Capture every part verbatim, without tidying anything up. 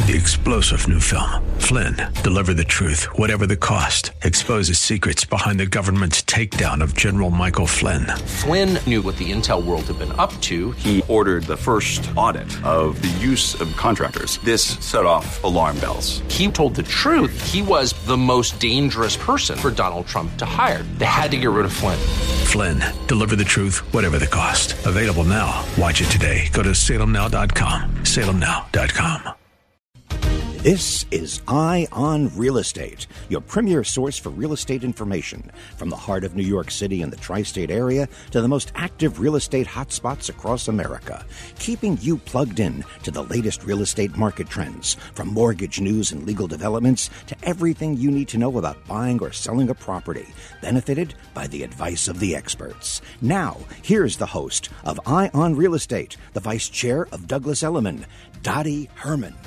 The explosive new film, Flynn, deliver the truth, whatever the cost, exposes secrets behind the government's takedown of General Michael Flynn. Flynn knew what the intel world had been up to. He ordered the first audit of the use of contractors. This set off alarm bells. He told the truth. He was the most dangerous person for Donald Trump to hire. They had to get rid of Flynn. Flynn, deliver the truth, whatever the cost. Available now. Watch it today. Go to salem now dot com. salem now dot com. This is Eye on Real Estate, your premier source for real estate information. From the heart of New York City and the tri-state area to the most active real estate hotspots across America, keeping you plugged in to the latest real estate market trends, from mortgage news and legal developments to everything you need to know about buying or selling a property, benefited by the advice of the experts. Now, here's the host of Eye on Real Estate, the vice chair of Douglas Elliman, Dottie Herman.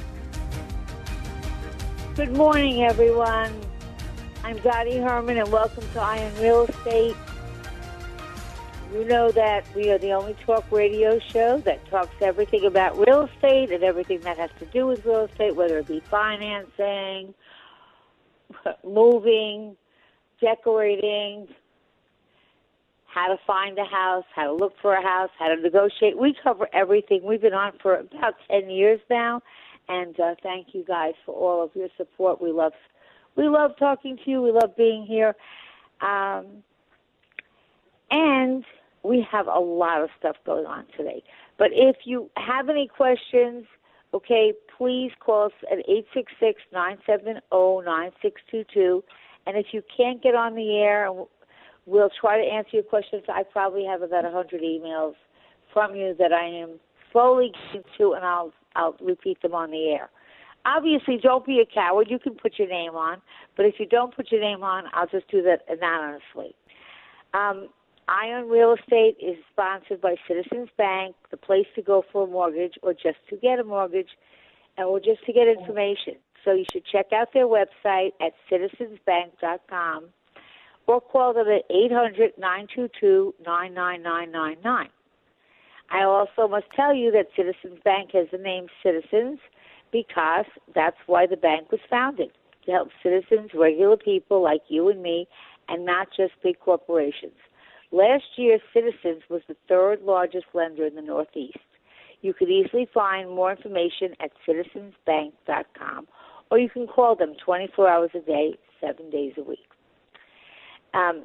Good morning, everyone. I'm Dottie Herman, and welcome to Eye on Real Estate. You know that we are the only talk radio show that talks everything about real estate and everything that has to do with real estate, whether it be financing, moving, decorating, how to find a house, how to look for a house, how to negotiate. We cover everything. We've been on for about ten years now. And uh, thank you guys for all of your support. We love, we love talking to you. We love being here, um, and we have a lot of stuff going on today. But if you have any questions, okay, please call us at eight six six, nine seven zero, nine six two two. And if you can't get on the air, we'll try to answer your questions. I probably have about a hundred emails from you that I am slowly getting to, and I'll. I'll repeat them on the air. Obviously, don't be a coward. You can put your name on. But if you don't put your name on, I'll just do that anonymously. Um, Eye on Real Estate is sponsored by Citizens Bank, the place to go for a mortgage or just to get a mortgage or just to get information. So you should check out their website at citizens bank dot com or call them at eight hundred, nine two two, nine nine nine nine nine. I also must tell you that Citizens Bank has the name Citizens because that's why the bank was founded, to help citizens, regular people like you and me, and not just big corporations. Last year, Citizens was the third largest lender in the Northeast. You could easily find more information at citizens bank dot com, or you can call them twenty-four hours a day, seven days a week. Um,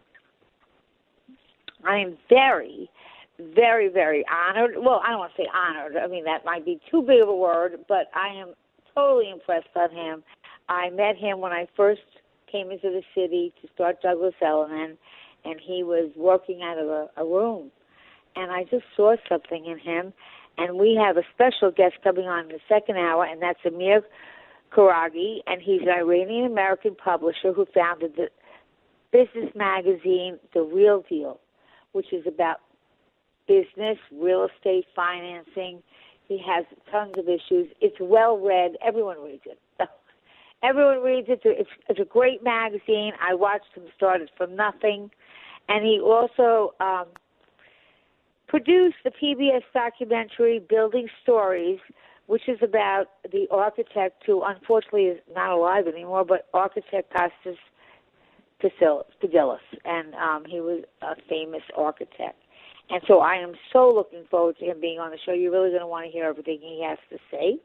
I am very... very, very honored. Well, I don't want to say honored. I mean, that might be too big of a word, but I am totally impressed on him. I met him when I first came into the city to start Douglas Elliman, and he was working out of a, a room. And I just saw something in him. And we have a special guest coming on in the second hour, and that's Amir Karagi, and he's an Iranian-American publisher who founded the business magazine, The Real Deal, which is about business, real estate, financing. He has tons of issues. It's well read. Everyone reads it. Everyone reads it. It's, it's a great magazine. I watched him start it from nothing. And he also um, produced the P B S documentary Building Stories, which is about the architect who unfortunately is not alive anymore, but architect Costas Spadilis. And um, he was a famous architect. And so I am so looking forward to him being on the show. You're really going to want to hear everything he has to say.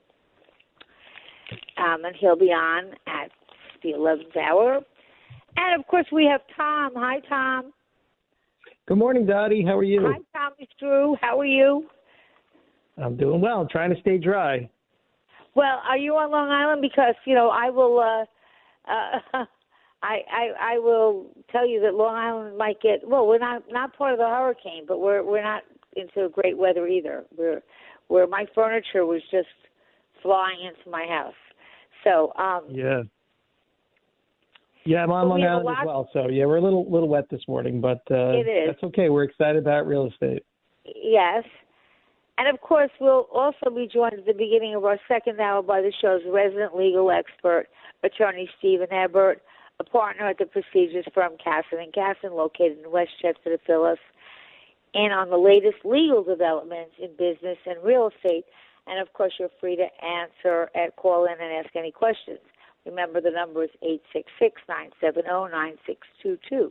Um, and he'll be on at the eleventh hour. And, of course, we have Tom. Hi, Tom. Good morning, Dottie. How are you? Hi, Tom. It's Drew. How are you? I'm doing well. I'm trying to stay dry. Well, are you on Long Island? Because, you know, I will... Uh, uh, I, I I will tell you that Long Island might get well. We're not not part of the hurricane, but we're we're not into great weather either. We're where my furniture was just flying into my house. So um, yeah, yeah, I'm on Long Island as well. So yeah, we're a little little wet this morning, but uh, it is. That's okay. We're excited about real estate. Yes, and of course we'll also be joined at the beginning of our second hour by the show's resident legal expert, attorney Stephen Ebert, a partner at the prestigious firm Casson and Casson, located in Westchester, to fill us in on the latest legal developments in business and real estate. And, of course, you're free to answer and call in and ask any questions. Remember, the number is eight six six, nine seven zero, nine six two two.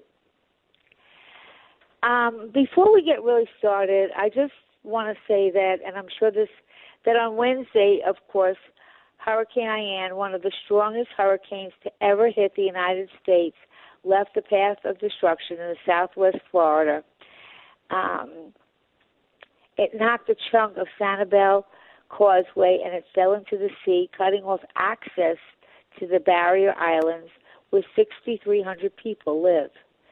Um, before we get really started, I just want to say that, and I'm sure this, that on Wednesday, of course, Hurricane Ian, one of the strongest hurricanes to ever hit the United States, left a path of destruction in the southwest Florida. Um, it knocked a chunk of Sanibel Causeway and it fell into the sea, cutting off access to the barrier islands where six thousand three hundred people live.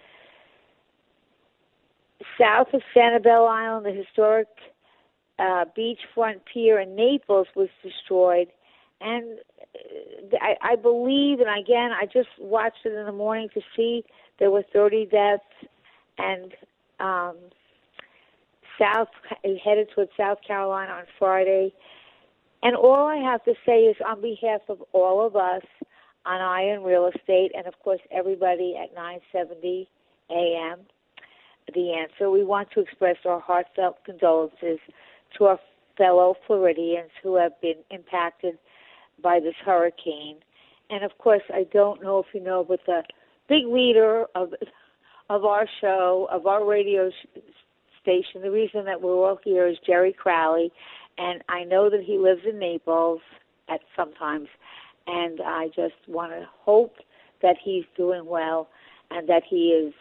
South of Sanibel Island, the historic uh, beachfront pier in Naples was destroyed. And I, I believe, and again, I just watched it in the morning to see there were thirty deaths, and um, South headed towards South Carolina on Friday. And all I have to say is on behalf of all of us on Ion Real Estate and, of course, everybody at nine seventy A M, The Answer, we want to express our heartfelt condolences to our fellow Floridians who have been impacted by this hurricane. And, of course, I don't know if you know, but the big leader of of our show, of our radio station, the reason that we're all here is Jerry Crowley, and I know that he lives in Naples at sometimes, and I just want to hope that he's doing well and that he is.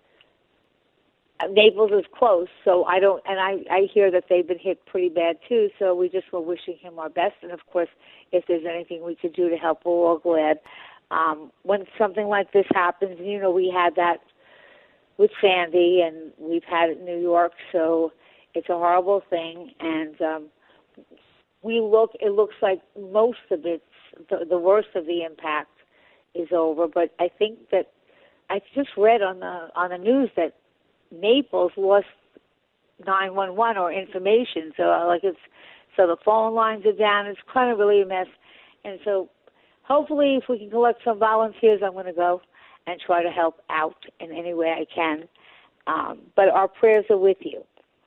Naples is close, so I don't, and I, I hear that they've been hit pretty bad too, so we just were wishing him our best, and of course, if there's anything we could do to help, we're all glad. Um, when something like this happens, you know, we had that with Sandy, and we've had it in New York, so it's a horrible thing, and um, we look, it looks like most of it, the, the worst of the impact is over, but I think that, I just read on the on the news that Naples lost nine one one or information, so uh, like it's so the phone lines are down. It's kind of really a mess, and so hopefully, if we can collect some volunteers, I'm going to go and try to help out in any way I can. Um, but our prayers are with you.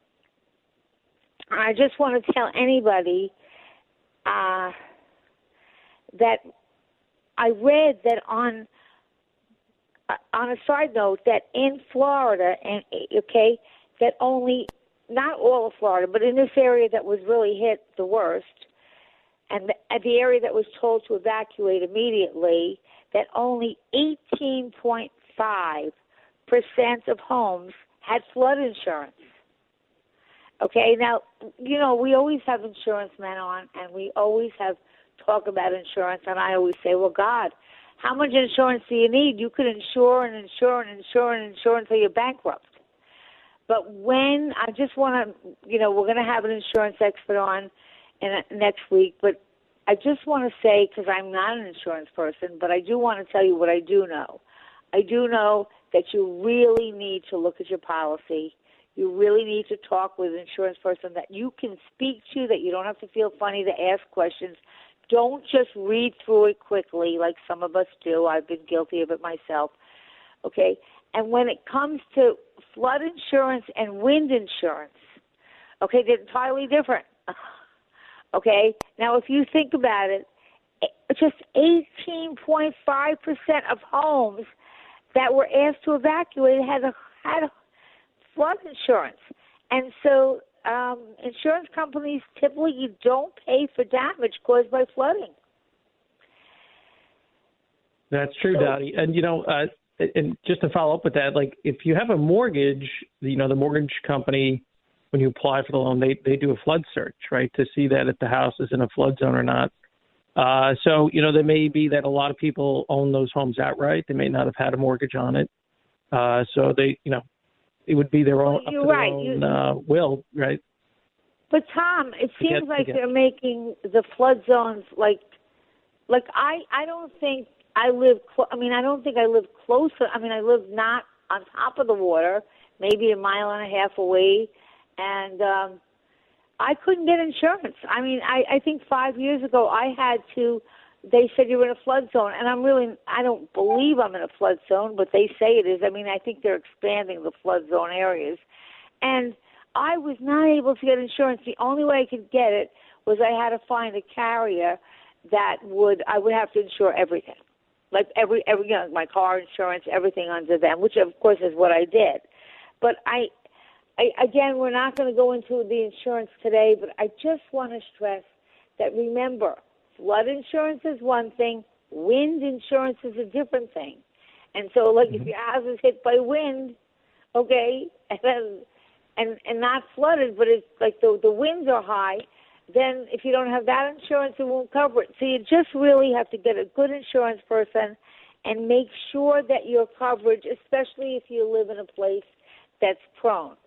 I just want to tell anybody uh, that I read that on. On a side note, that in Florida, and okay, that only, not all of Florida, but in this area that was really hit the worst, and the, the area that was told to evacuate immediately, that only eighteen point five percent of homes had flood insurance. Okay, now, you know, we always have insurance men on, and we always have talk about insurance, and I always say, well, God, how much insurance do you need? You could insure and insure and insure and insure until you're bankrupt. But when, I just want to, you know, we're going to have an insurance expert on in a, next week, but I just want to say, because I'm not an insurance person, but I do want to tell you what I do know. I do know that you really need to look at your policy. You really need to talk with an insurance person that you can speak to, that you don't have to feel funny to ask questions. Don't just read through it quickly like some of us do. I've been guilty of it myself. Okay? And when it comes to flood insurance and wind insurance, okay, they're entirely different. Okay? Now, if you think about it, just eighteen point five percent of homes that were asked to evacuate had a, had a flood insurance. And so Um, insurance companies typically don't pay for damage caused by flooding. That's true, so, Dottie. And, you know, uh, and just to follow up with that, like if you have a mortgage, you know, the mortgage company, when you apply for the loan, they, they do a flood search, right, to see that if the house is in a flood zone or not. Uh, so, you know, there may be that a lot of people own those homes outright. They may not have had a mortgage on it. Uh, so they, you know, it would be their own, well, up to right. their own you, uh, will, right? But Tom, it seems get, like they're making the flood zones like, like I, I don't think I live. Cl- I mean, I don't think I live closer. I mean, I live not on top of the water, maybe a mile and a half away, and um, I couldn't get insurance. I mean, I, I think five years ago I had to. They said you're in a flood zone, and I'm really, I don't believe I'm in a flood zone, but they say it is. I mean, I think they're expanding the flood zone areas. And I was not able to get insurance. The only way I could get it was I had to find a carrier that would, I would have to insure everything. Like every, every, you know, my car insurance, everything under them, which of course is what I did. But I, I again, we're not going to go into the insurance today, but I just want to stress that remember, flood insurance is one thing, wind insurance is a different thing. And so, like, mm-hmm. if your house is hit by wind, okay, and then, and and not flooded, but it's like the the winds are high, then if you don't have that insurance, it won't cover it. So you just really have to get a good insurance person and make sure that your coverage, especially if you live in a place that's prone.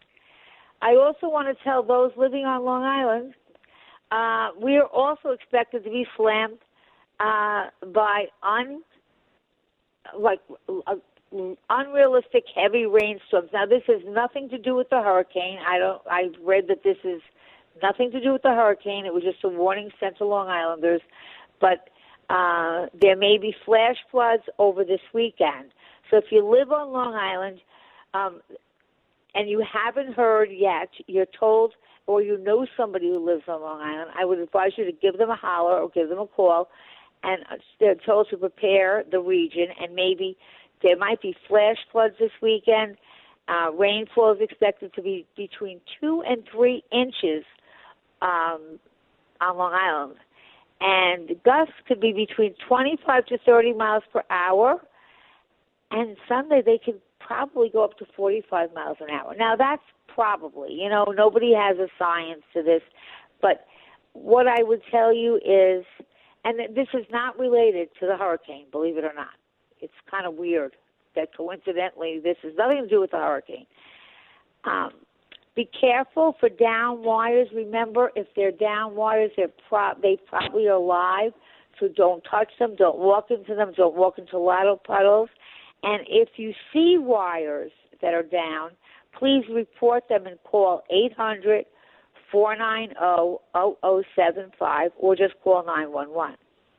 I also want to tell those living on Long Island, uh, we are also expected to be slammed uh, by un, like uh, unrealistic heavy rainstorms. Now, this has nothing to do with the hurricane. I don't. I read that this is nothing to do with the hurricane. It was just a warning sent to Long Islanders. But uh, there may be flash floods over this weekend. So if you live on Long Island um, and you haven't heard yet, you're told or you know somebody who lives on Long Island, I would advise you to give them a holler or give them a call. And they're told to prepare the region, and maybe there might be flash floods this weekend. Uh, rainfall is expected to be between two and three inches um, on Long Island. And gusts could be between twenty-five to thirty miles per hour. And Sunday they could probably go up to forty-five miles an hour. Now, that's probably, you know, nobody has a science to this. But what I would tell you is, and this is not related to the hurricane, believe it or not. It's kind of weird that coincidentally this has nothing to do with the hurricane. Um, be careful for down wires. Remember, if they're down wires, they're pro- they probably are live, so don't touch them, don't walk into them, don't walk into lotto puddles. And if you see wires that are down, please report them and call eight hundred, four nine zero, zero zero seven five or just call nine one one.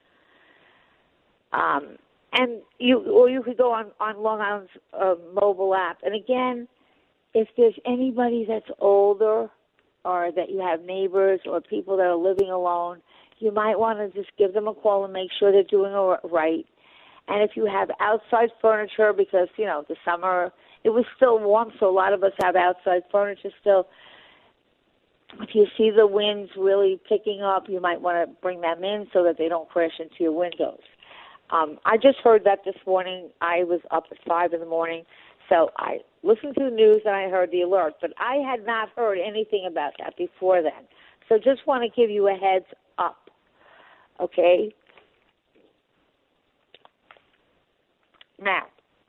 Um, and you, or you could go on, on Long Island's uh, mobile app. And again, if there's anybody that's older or that you have neighbors or people that are living alone, you might want to just give them a call and make sure they're doing all right. And if you have outside furniture, because, you know, the summer, it was still warm, so a lot of us have outside furniture still. If you see the winds really picking up, you might want to bring them in so that they don't crash into your windows. Um, I just heard that this morning. I was up at five in the morning, so I listened to the news and I heard the alert, but I had not heard anything about that before then. So just want to give you a heads up, okay? Now,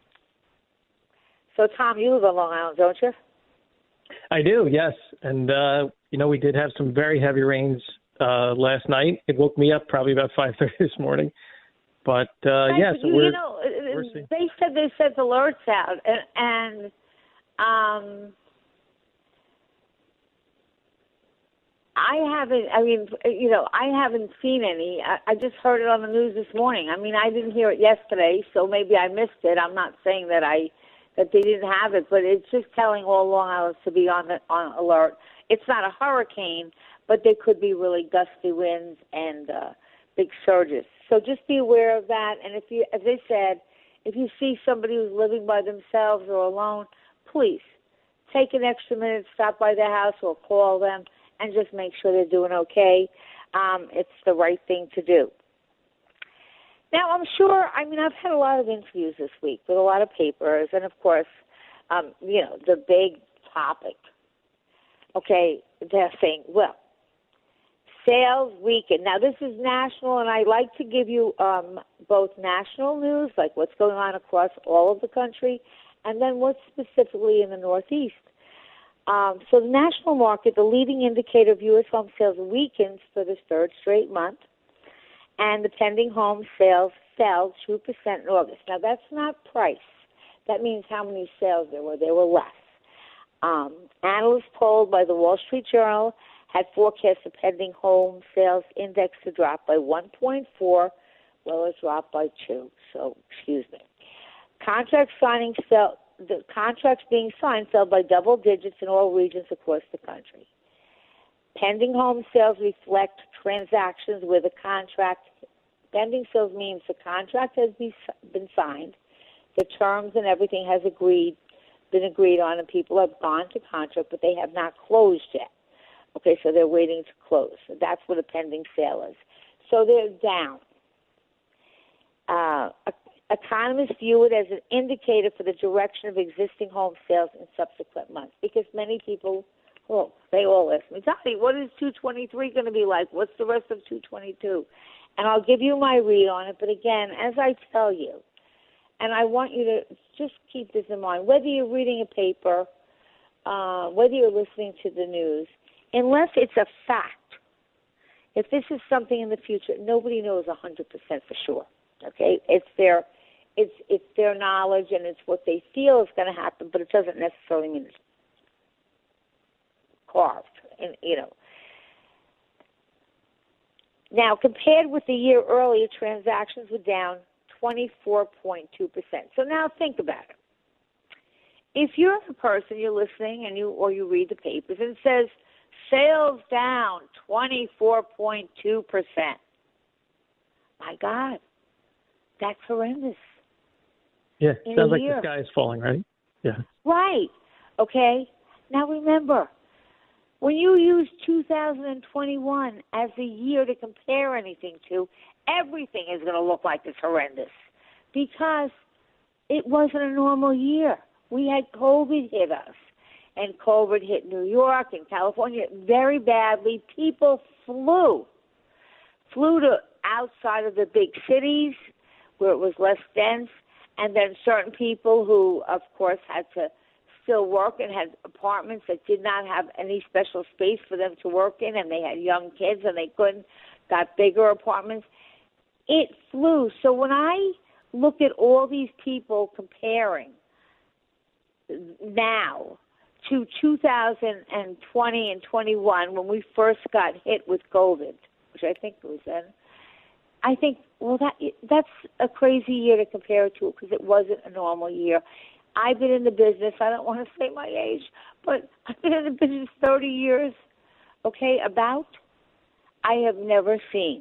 so Tom, you live on Long Island, don't you? I do, yes. And, uh, you know, we did have some very heavy rains uh, last night. It woke me up probably about five thirty this morning. But, uh, right, yeah, but so you, we're, you know, we're seeing. They said they sent alerts out, and, and um, I haven't, I mean, you know, I haven't seen any. I, I just heard it on the news this morning. I mean, I didn't hear it yesterday, so maybe I missed it. I'm not saying that I that they didn't have it, but it's just telling all Long Islanders to be on the, on alert. It's not a hurricane, but there could be really gusty winds and uh, big surges. So just be aware of that. And if you, as they said, if you see somebody who's living by themselves or alone, please take an extra minute, stop by their house or call them, and just make sure they're doing okay. Um, it's the right thing to do. Now, I'm sure, I mean, I've had a lot of interviews this week with a lot of papers, and, of course, um, you know, the big topic. Okay, they're saying, well, sales weekend. Now, this is national, and I like to give you um, both national news, like what's going on across all of the country, and then what's specifically in the Northeast. Um, so the national market, the leading indicator of U S home sales, weakens for the third straight month, and the pending home sales fell two percent in August. Now, that's not price. That means how many sales there were. There were less. Um, analysts polled by the Wall Street Journal had forecast the pending home sales index to drop by one point four. Well, it dropped by two, so excuse me. Contract signing fell, the contracts being signed fell by double digits in all regions across the country. Pending home sales reflect transactions where the contract, pending sales means the contract has be, been signed, the terms and everything has agreed, been agreed on, and people have gone to contract, but they have not closed yet. Okay, so they're waiting to close. So that's what a pending sale is. So they're down. Uh, economists view it as an indicator for the direction of existing home sales in subsequent months, because many people, well, they all ask me, Dottie, what is two twenty-three going to be like? What's the rest of two twenty-two? And I'll give you my read on it. But again, as I tell you, and I want you to just keep this in mind, whether you're reading a paper, uh, whether you're listening to the news, unless it's a fact, if this is something in the future, nobody knows one hundred percent for sure. Okay, it's their, it's it's their knowledge and it's what they feel is going to happen, but it doesn't necessarily mean it's carved. And you know, now compared with the year earlier, transactions were down twenty-four point two percent. So now think about it. If you're the person, you're listening, and you or you read the papers, and it says sales down twenty-four point two percent. My God. That's horrendous. Yeah, in sounds like year. the sky is falling, right? Yeah. Right. Okay. Now remember, when you use two thousand twenty-one as a year to compare anything to, everything is going to look like it's horrendous because it wasn't a normal year. We had COVID hit us, and COVID hit New York and California very badly. People flew, flew to outside of the big cities where it was less dense, and then certain people who, of course, had to still work and had apartments that did not have any special space for them to work in, and they had young kids and they couldn't, got bigger apartments. It flew. So when I look at all these people comparing now to two thousand twenty and twenty-one, when we first got hit with COVID, which I think it was then, I think, well, that that's a crazy year to compare it to because it wasn't a normal year. I've been in the business, I don't want to say my age, but I've been in the business thirty years, okay, about. I have never seen,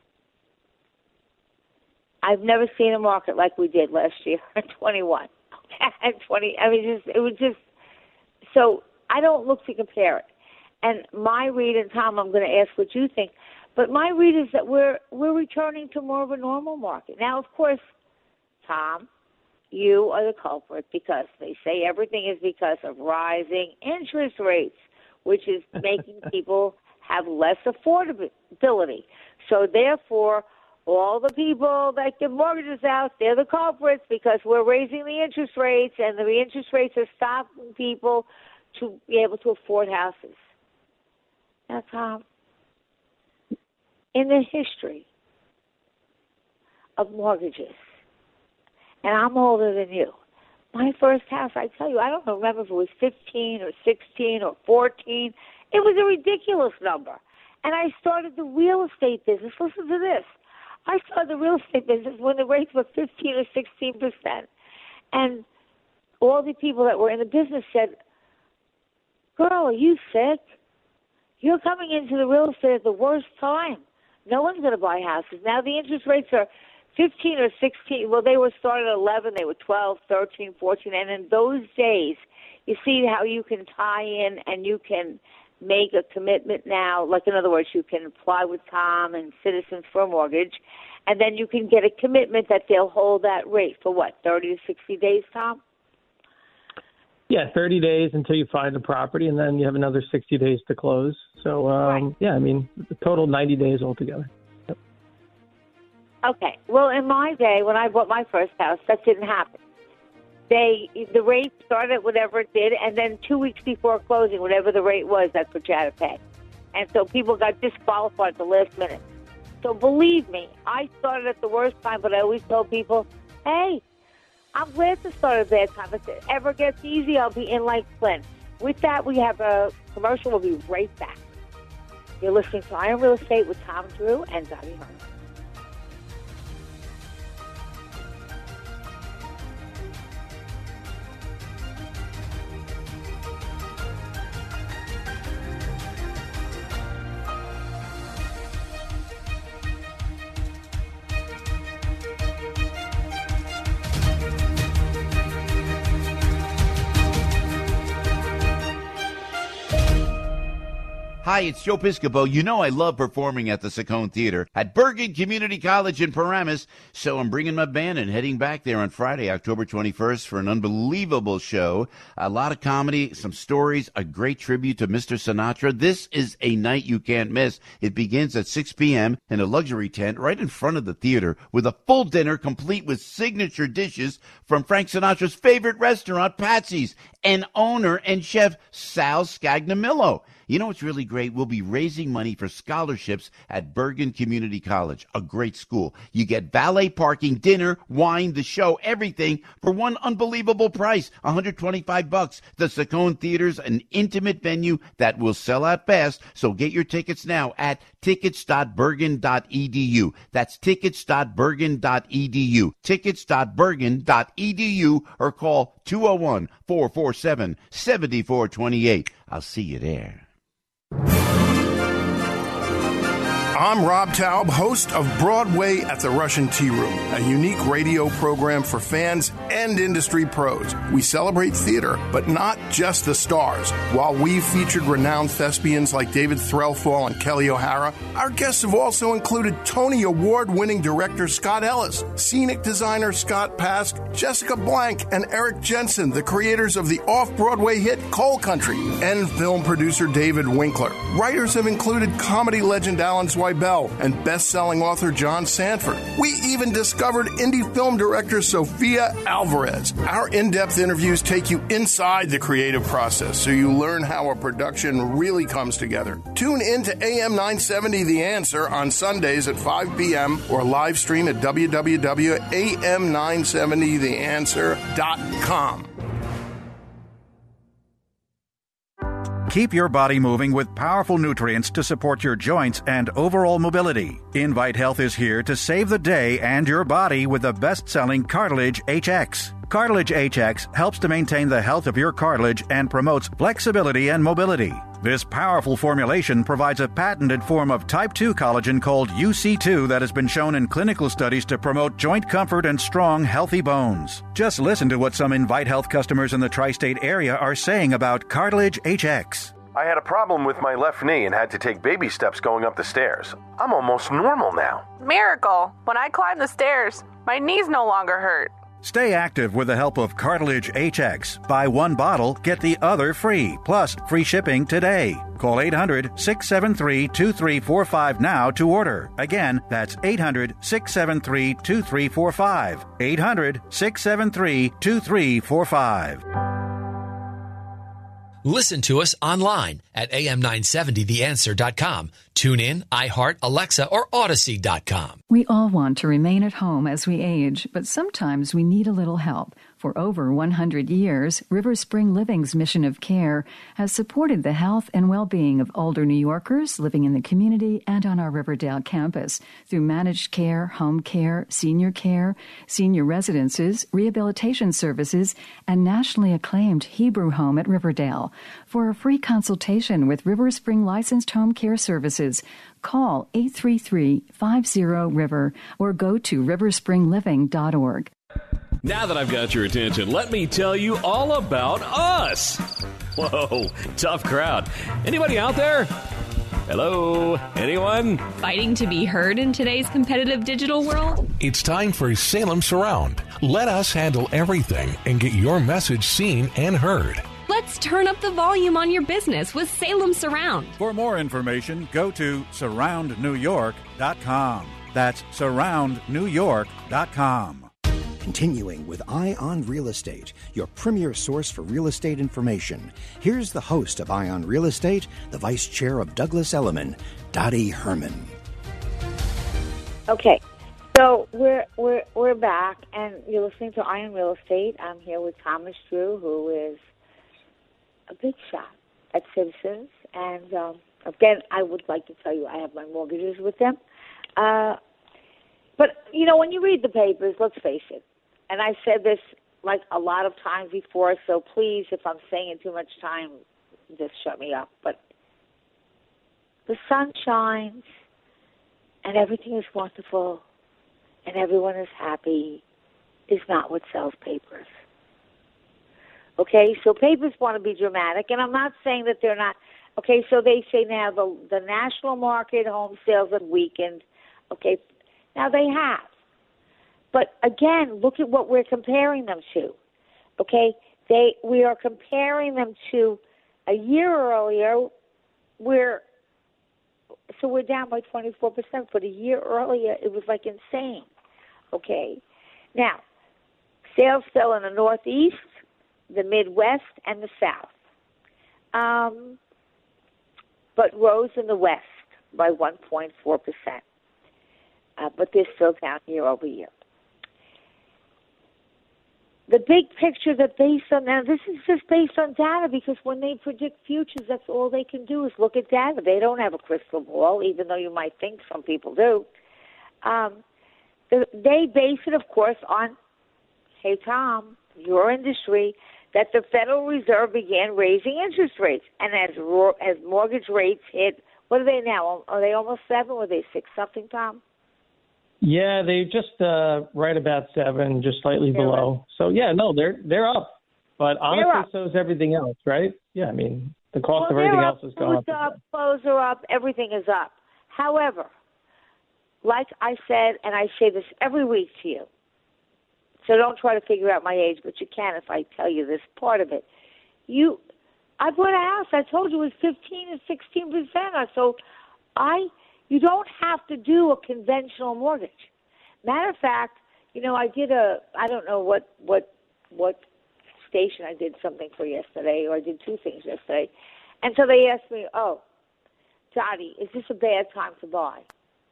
I've never seen a market like we did last year at twenty-one. At twenty, I mean, just it was just, so I don't look to compare it. And my read, and Tom, I'm going to ask what you think, but my read is that we're we're returning to more of a normal market. Now, of course, Tom, you are the culprit because they say everything is because of rising interest rates, which is making people have less affordability. So therefore, all the people that give mortgages out, they're the culprits because we're raising the interest rates, and the interest rates are stopping people to be able to afford houses. Now, Tom, in the history of mortgages, and I'm older than you, my first house, I tell you, I don't remember if it was fifteen or sixteen or fourteen. It was a ridiculous number. And I started the real estate business. Listen to this. I started the real estate business when the rates were fifteen or sixteen percent. And all the people that were in the business said, girl, are you sick? You're coming into the real estate at the worst time. No one's going to buy houses. Now the interest rates are fifteen or sixteen. Well, they were started at eleven. They were twelve, thirteen, fourteen. And in those days, you see how you can tie in and you can make a commitment now. Like, in other words, you can apply with Tom and Citizens for a mortgage, and then you can get a commitment that they'll hold that rate for, what, thirty to sixty days, Tom? Yeah, thirty days until you find the property, and then you have another sixty days to close. So, um, right. yeah, I mean, the total ninety days altogether. Yep. Okay. Well, in my day, when I bought my first house, that didn't happen. They the rate started at whatever it did, and then two weeks before closing, whatever the rate was, that's what you had to pay. And so people got disqualified at the last minute. So believe me, I started at the worst time, but I always told people, hey, I'm glad to start at a bad time. If it ever gets easy, I'll be in like Flynn. With that, we have a commercial. We'll be right back. You're listening to Iron Real Estate with Tom Drew and Dottie Herman. Hi, it's Joe Piscopo. You know I love performing at the Saccone Theater at Bergen Community College in Paramus, so I'm bringing my band and heading back there on Friday, October twenty-first for an unbelievable show. A lot of comedy, some stories, a great tribute to Mister Sinatra. This is a night you can't miss. It begins at six p.m. in a luxury tent right in front of the theater with a full dinner complete with signature dishes from Frank Sinatra's favorite restaurant, Patsy's, and owner and chef Sal Scagnamillo. You know what's really great? We'll be raising money for scholarships at Bergen Community College, a great school. You get valet parking, dinner, wine, the show, everything for one unbelievable price, one hundred twenty-five bucks. The Saccone Theater's an intimate venue that will sell out fast, so get your tickets now at tickets dot bergen dot e d u. That's tickets dot bergen dot e d u. tickets dot bergen dot e d u or call two oh one, four four seven, seven four two eight. I'll see you there. I'm Rob Taub, host of Broadway at the Russian Tea Room, a unique radio program for fans and industry pros. We celebrate theater, but not just the stars. While we've featured renowned thespians like David Threlfall and Kelly O'Hara, our guests have also included Tony Award-winning director Scott Ellis, scenic designer Scott Pask, Jessica Blank, and Eric Jensen, the creators of the off-Broadway hit Coal Country, and film producer David Winkler. Writers have included comedy legend Alan Zweibel and best-selling author John Sanford. We even discovered indie film director Sofia Alvarez. Our in-depth interviews take you inside the creative process so you learn how a production really comes together. Tune in to A M nine seventy The Answer on Sundays at five p.m. or live stream at w w w dot a m nine seventy the answer dot com. Keep your body moving with powerful nutrients to support your joints and overall mobility. Invite Health is here to save the day and your body with the best-selling Cartilage H X. Cartilage H X helps to maintain the health of your cartilage and promotes flexibility and mobility. This powerful formulation provides a patented form of type two collagen called U C two that has been shown in clinical studies to promote joint comfort and strong, healthy bones. Just listen to what some Invite Health customers in the tri-state area are saying about Cartilage H X. I had a problem with my left knee and had to take baby steps going up the stairs. I'm almost normal now. Miracle! When I climb the stairs, my knees no longer hurt. Stay active with the help of Cartilage H X. Buy one bottle, get the other free, plus free shipping today. Call eight hundred, six seven three, two three four five now to order. Again, that's eight hundred, six seven three, two three four five. eight hundred, six seven three, two three four five. Listen to us online at a m nine seventy the answer dot com. Tune in, iHeart, Alexa, or Odyssey dot com. We all want to remain at home as we age, but sometimes we need a little help. For over one hundred years, River Spring Living's mission of care has supported the health and well-being of older New Yorkers living in the community and on our Riverdale campus through managed care, home care, senior care, senior residences, rehabilitation services, and nationally acclaimed Hebrew Home at Riverdale. For a free consultation with River Spring Licensed Home Care Services, call eight three three, five zero, river or go to river spring living dot org. Now that I've got your attention, let me tell you all about us. Whoa, tough crowd. Anybody out there? Hello? Anyone? Fighting to be heard in today's competitive digital world? It's time for Salem Surround. Let us handle everything and get your message seen and heard. Let's turn up the volume on your business with Salem Surround. For more information, go to surround new york dot com. That's surround new york dot com. Continuing with Eye on Real Estate, your premier source for real estate information. Here's the host of Eye on Real Estate, the vice chair of Douglas Elliman, Dottie Herman. Okay, so we're we're we're back, and you're listening to Eye on Real Estate. I'm here with Thomas Drew, who is a big shot at Citizens, and um, again, I would like to tell you I have my mortgages with them. Uh, but you know, when you read the papers, let's face it. And I said this like a lot of times before, so please, if I'm saying it too much time, just shut me up. But the sun shines, and everything is wonderful, and everyone is happy, is not what sells papers. Okay, so papers want to be dramatic, and I'm not saying that they're not, Okay, so they say now the the national market home sales have weakened. Okay, now they have. But again, look at what we're comparing them to. Okay, they we are comparing them to a year earlier. We're so we're down by twenty-four percent. But a year earlier, it was like insane. Okay, now sales fell in the Northeast, the Midwest, and the South. Um, but rose in the West by one point four percent. Uh, but they're still down year over year. The big picture that based on, now this is just based on data, because when they predict futures, that's all they can do is look at data. They don't have a crystal ball, even though you might think some people do. Um, they base it, of course, on, hey, Tom, your industry, that the Federal Reserve began raising interest rates. And as as mortgage rates hit, what are they now? Are they almost seven? Or are they six something, Tom? Yeah, they're just uh, right about seven, just slightly they're below. Up. So, yeah, no, they're they're up. But honestly, up. So is everything else, right? Yeah, I mean, the cost well, of everything up, else is going up. Food's up, clothes are up, everything is up. However, like I said, and I say this every week to you, so don't try to figure out my age, but you can if I tell you this part of it. You, I bought a house. I told you it was fifteen and sixteen percent. So I, you don't have to do a conventional mortgage. Matter of fact, you know, I did a, I don't know what, what, what station I did something for yesterday, or I did two things yesterday. And so they asked me, oh, Dottie, is this a bad time to buy?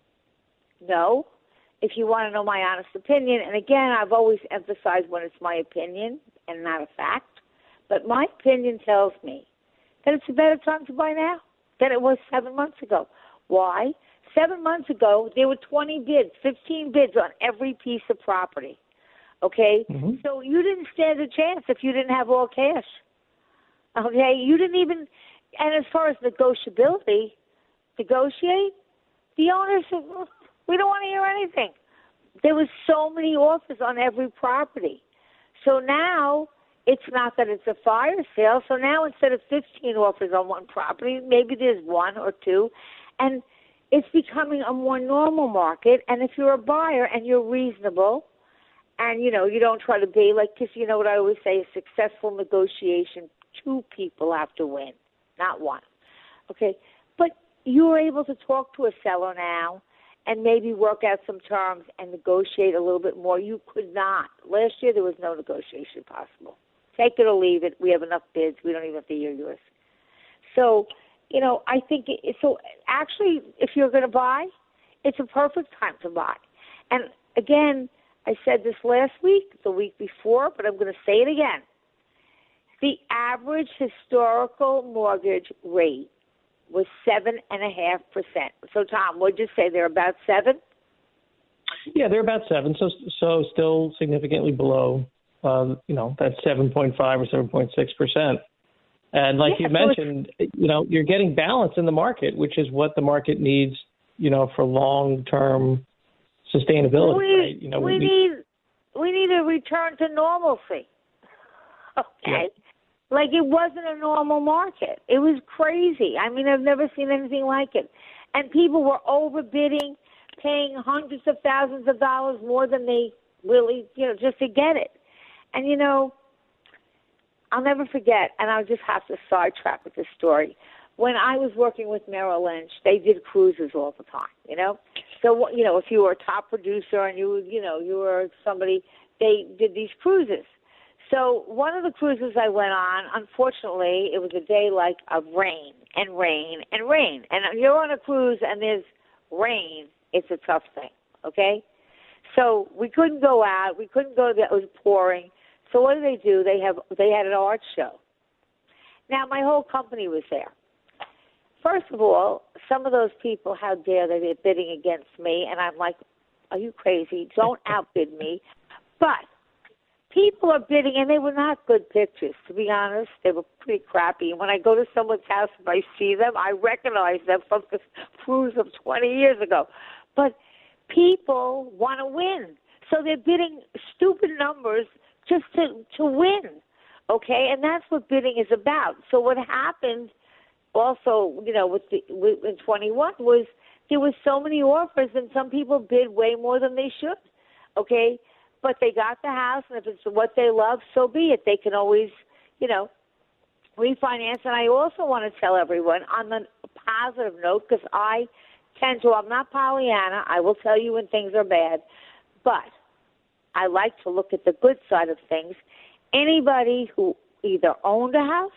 No. If you want to know my honest opinion, and again, I've always emphasized when it's my opinion and not a fact, but my opinion tells me that it's a better time to buy now than it was seven months ago. Why? Seven months ago, there were twenty bids, fifteen bids on every piece of property, okay? Mm-hmm. So you didn't stand a chance if you didn't have all cash, okay? You didn't even, and as far as negotiability, negotiate, the owners said, we don't want to hear anything. There was so many offers on every property. So now it's not that it's a fire sale. So now instead of fifteen offers on one property, maybe there's one or two. And it's becoming a more normal market. And if you're a buyer and you're reasonable and, you know, you don't try to be like, because you know what I always say, a successful negotiation, two people have to win, not one. Okay? But you're able to talk to a seller now and maybe work out some terms and negotiate a little bit more. You could not. Last year there was no negotiation possible. Take it or leave it. We have enough bids. We don't even have to hear yours. So, you know, I think, it, so actually, if you're going to buy, it's a perfect time to buy. And again, I said this last week, the week before, but I'm going to say it again. The average historical mortgage rate was seven and a half percent. So, Tom, what'd you say? They're about seven? Yeah, they're about seven. So, so still significantly below, uh, you know, that seven point five or seven point six percent. And like yeah, you mentioned, so you know, you're getting balance in the market, which is what the market needs, you know, for long-term sustainability. We, right? You know, we, we need we need a return to normalcy. Okay. Yeah. Like, it wasn't a normal market. It was crazy. I mean, I've never seen anything like it. And people were overbidding, paying hundreds of thousands of dollars more than they really, you know, just to get it. And, you know, I'll never forget, and I'll just have to sidetrack with this story. When I was working with Merrill Lynch, they did cruises all the time, you know. So, you know, if you were a top producer and you, you know, you were somebody, they did these cruises. So one of the cruises I went on, unfortunately, it was a day like of rain and rain and rain. And you're on a cruise and there's rain, it's a tough thing, okay? So we couldn't go out. We couldn't go there. It was pouring. So what did they do? They have they had an art show. Now, my whole company was there. First of all, some of those people, how dare they, they're bidding against me. And I'm like, are you crazy? Don't outbid me. But people are bidding, and they were not good pictures, to be honest. They were pretty crappy. And when I go to someone's house, if I see them, I recognize them from the cruise of twenty years ago. But people want to win. So they're bidding stupid numbers just to, to win, okay? And that's what bidding is about. So what happened also, you know, with the with, in twenty-one was there was so many offers, and some people bid way more than they should. Okay, but they got the house, and if it's what they love, so be it. They can always, you know, refinance. And I also want to tell everyone on the positive note, because I tend to, I'm not Pollyanna. I will tell you when things are bad, but I like to look at the good side of things. Anybody who either owned a house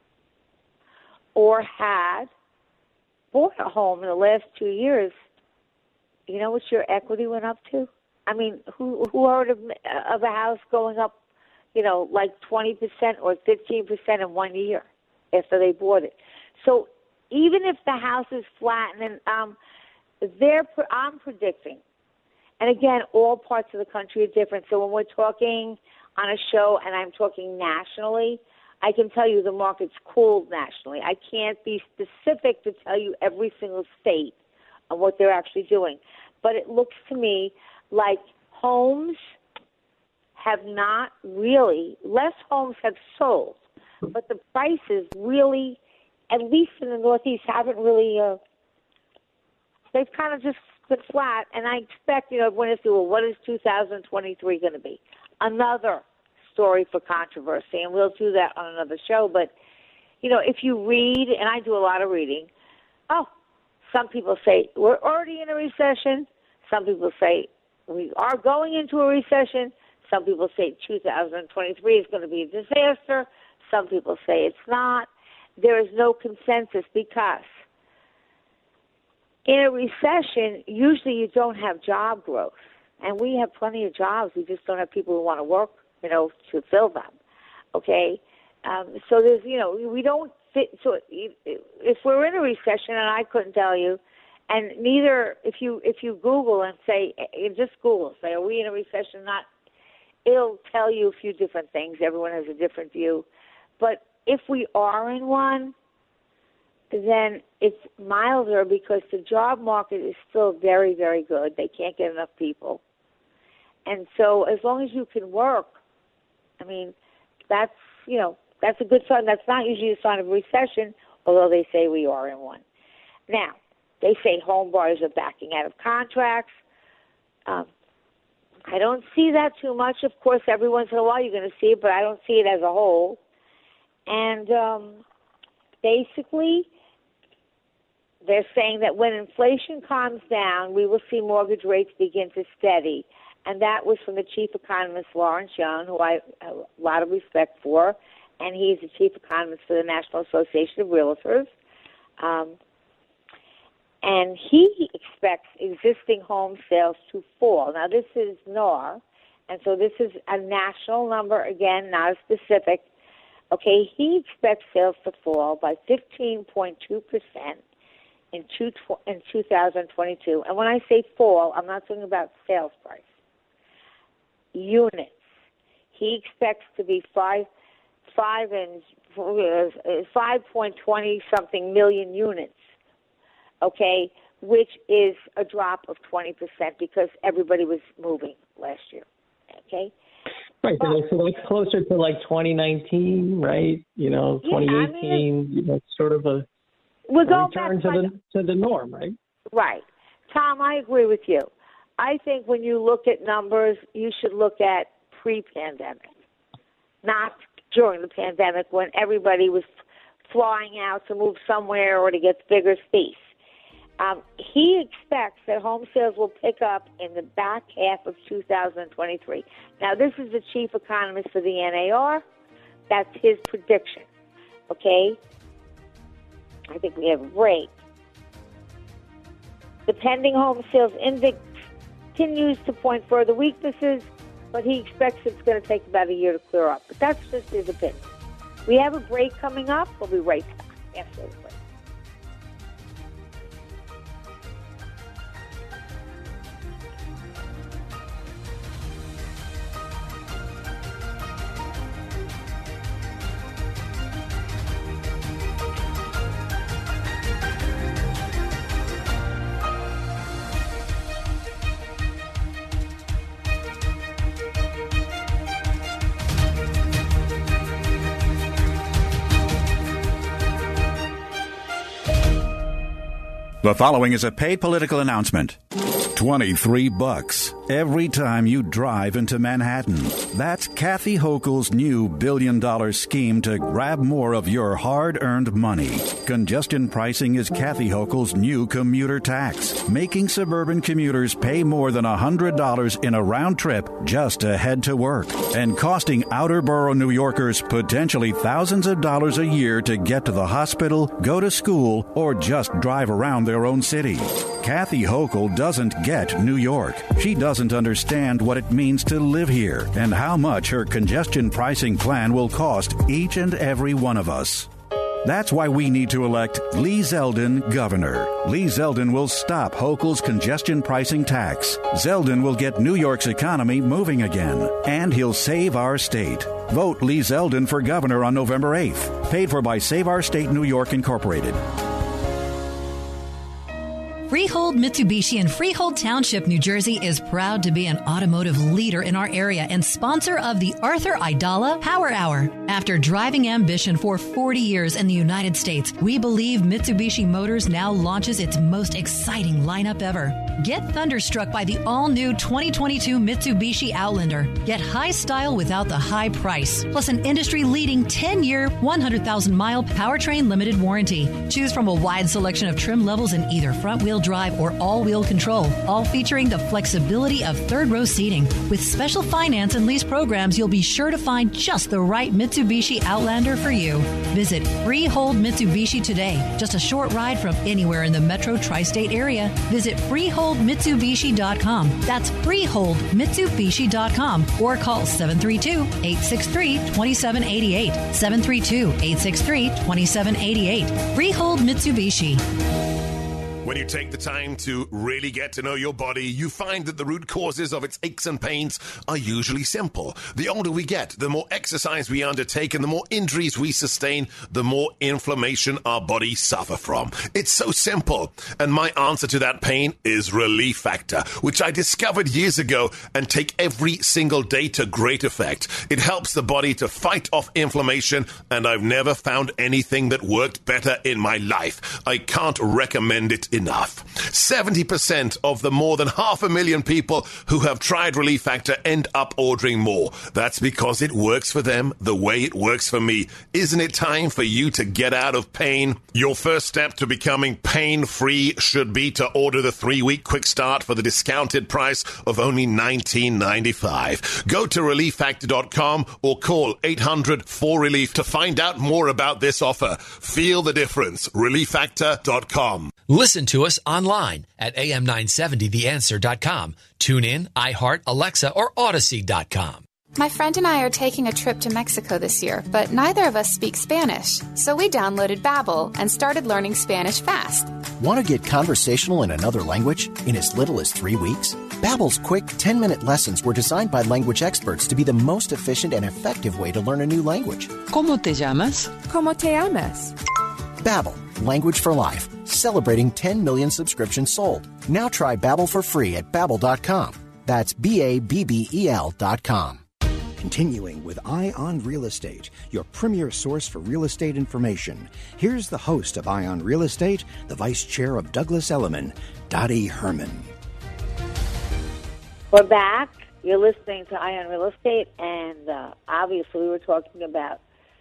or had bought a home in the last two years, you know what your equity went up to? I mean, who who heard of, of a house going up, you know, like twenty percent or fifteen percent in one year after they bought it? So even if the house is flat, and um, they're, I'm predicting, and again, all parts of the country are different. So when we're talking on a show, and I'm talking nationally, I can tell you the market's cooled nationally. I can't be specific to tell you every single state of what they're actually doing. But it looks to me like homes have not really, less homes have sold, but the prices really, at least in the Northeast, haven't really, uh, they've kind of just been flat. And I expect, you know, everyone is saying, well, what is two thousand twenty-three going to be? Another story for controversy, and we'll do that on another show. But, you know, if you read, and I do a lot of reading, oh, some people say we're already in a recession. Some people say we are going into a recession. Some people say two thousand twenty-three is going to be a disaster. Some people say it's not. There is no consensus because in a recession, usually you don't have job growth. And we have plenty of jobs. We just don't have people who want to work, you know, to fill them. Okay? Um, so there's, you know, we don't fit. So if we're in a recession, and I couldn't tell you, and neither, if you if you Google and say, just Google, say, are we in a recession? Not, it'll tell you a few different things. Everyone has a different view. But if we are in one, then it's milder because the job market is still very, very good. They can't get enough people. And so as long as you can work, I mean, that's, you know, that's a good sign. That's not usually a sign of recession, although they say we are in one. Now, they say home buyers are backing out of contracts. Um, I don't see that too much. Of course, every once in a while you're going to see it, but I don't see it as a whole. And um, basically, they're saying that when inflation calms down, we will see mortgage rates begin to steady. And that was from the chief economist, Lawrence Young, who I have a lot of respect for. And he's the chief economist for the National Association of Realtors. Um, and he expects existing home sales to fall. Now, this is N A R, and so this is a national number, again, not a specific. Okay, he expects sales to fall by fifteen point two percent in, two, in two thousand twenty-two. And when I say fall, I'm not talking about sales price. Units. He expects to be five, five and five point twenty something million units. Okay, which is a drop of twenty percent because everybody was moving last year. Okay. Right, but, so that's closer to like twenty nineteen, right? You know, twenty eighteen. Yeah, I mean, you know, sort of a, we'll a return to the to the norm, right? Right, Tom. I agree with you. I think when you look at numbers, you should look at pre-pandemic, not during the pandemic when everybody was flying out to move somewhere or to get bigger space. Um, he expects that home sales will pick up in the back half of two thousand twenty-three. Now, this is the chief economist for the N A R. That's his prediction. Okay? I think we have a break. The pending home sales index continues to point further weaknesses, but he expects it's going to take about a year to clear up. But that's just his opinion. We have a break coming up. We'll be right back after the break. The following is a paid political announcement. twenty-three bucks every time you drive into Manhattan. That's Kathy Hochul's new billion dollar scheme to grab more of your hard-earned money. Congestion pricing is Kathy Hochul's new commuter tax, making suburban commuters pay more than one hundred dollars in a round trip just to head to work, and costing outer borough New Yorkers potentially thousands of dollars a year to get to the hospital, go to school, or just drive around their own city. Kathy Hochul doesn't get New York. She doesn't understand what it means to live here and how much her congestion pricing plan will cost each and every one of us. That's why we need to elect Lee Zeldin governor. Lee Zeldin will stop Hochul's congestion pricing tax. Zeldin will get New York's economy moving again, and he'll save our state. Vote Lee Zeldin for governor on November eighth. Paid for by Save Our State New York Incorporated. Freehold Mitsubishi in Freehold Township, New Jersey is proud to be an automotive leader in our area and sponsor of the Arthur Aidala Power Hour. After driving ambition for forty years in the United States, we believe Mitsubishi Motors now launches its most exciting lineup ever. Get thunderstruck by the all-new twenty twenty-two Mitsubishi Outlander. Get high style without the high price, plus an industry-leading ten-year, one hundred thousand mile powertrain limited warranty. Choose from a wide selection of trim levels in either front-wheel drive or all-wheel control, all featuring the flexibility of third-row seating. With special finance and lease programs, you'll be sure to find just the right Mitsubishi Outlander for you. Visit Freehold Mitsubishi today. Just a short ride from anywhere in the metro tri-state area. Visit freehold mitsubishi dot com. That's freehold mitsubishi dot com or call seven three two, eight six three, two seven eight eight. seven three two, eight six three, two seven eight eight. Freehold Mitsubishi. When you take the time to really get to know your body, you find that the root causes of its aches and pains are usually simple. The older we get, the more exercise we undertake, and the more injuries we sustain, the more inflammation our bodies suffer from. It's so simple. And my answer to that pain is Relief Factor, which I discovered years ago and take every single day to great effect. It helps the body to fight off inflammation, and I've never found anything that worked better in my life. I can't recommend it enough. seventy percent of the more than half a million people who have tried Relief Factor end up ordering more. That's because it works for them the way it works for me. Isn't it time for you to get out of pain? Your first step to becoming pain-free should be to order the three-week quick start for the discounted price of only nineteen ninety-five. Go to relief factor dot com or call eight hundred four relief to find out more about this offer. Feel the difference. relief factor dot com. Listen to us online at A M nine seventy the answer dot com. Tune in, iHeart, Alexa, or Odyssey dot com. My friend and I are taking a trip to Mexico this year, but neither of us speak Spanish. So we downloaded Babbel and started learning Spanish fast. Want to get conversational in another language in as little as three weeks? Babbel's quick ten-minute lessons were designed by language experts to be the most efficient and effective way to learn a new language. ¿Cómo te llamas? ¿Cómo te llamas? Babbel, language for life. Celebrating ten million subscriptions sold. Now try Babbel for free at babbel dot com. That's B A B B E L dot com. Continuing with Eye on Real Estate, your premier source for real estate information. Here's the host of Eye on Real Estate, the vice chair of Douglas Elliman, Dottie Herman. We're back. You're listening to Eye on Real Estate, and uh, obviously we were talking about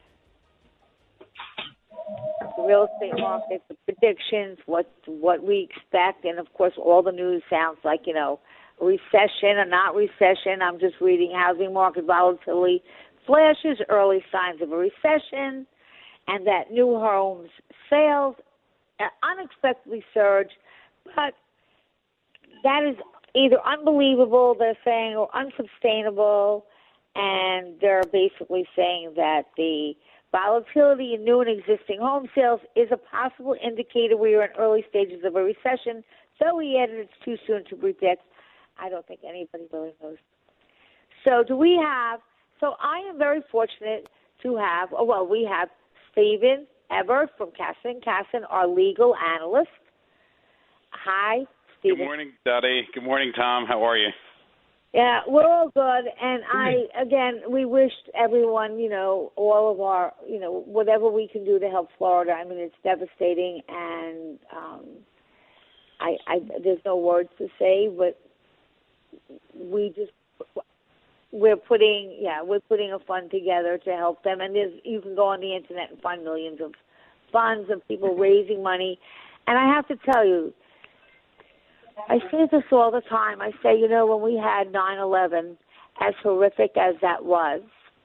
the real estate market, the predictions, what what we expect, and of course all the news sounds like, you know, recession or not recession. I'm just reading housing market volatility flashes early signs of a recession, and that new homes sales unexpectedly surge, but that is either unbelievable, they're saying, or unsustainable, and they're basically saying that the volatility in new and existing home sales is a possible indicator we are in early stages of a recession. So he added it's too soon to predict. I don't think anybody really knows. So do we have, so I am very fortunate to have, oh, well, we have Stephen Ebert from Casson and Casson, our legal analyst. Hi, Stephen. Good morning, Dottie. Good morning, Tom. How are you? Yeah, we're all good, and I, again, we wished everyone, you know, all of our, you know, whatever we can do to help Florida. I mean, it's devastating, and um, I, I there's no words to say, but we just we're putting yeah we're putting a fund together to help them, and there's you can go on the internet and find millions of funds of people raising money, and I have to tell you, I say this all the time. I say, you know, when we had nine eleven, as horrific as that was,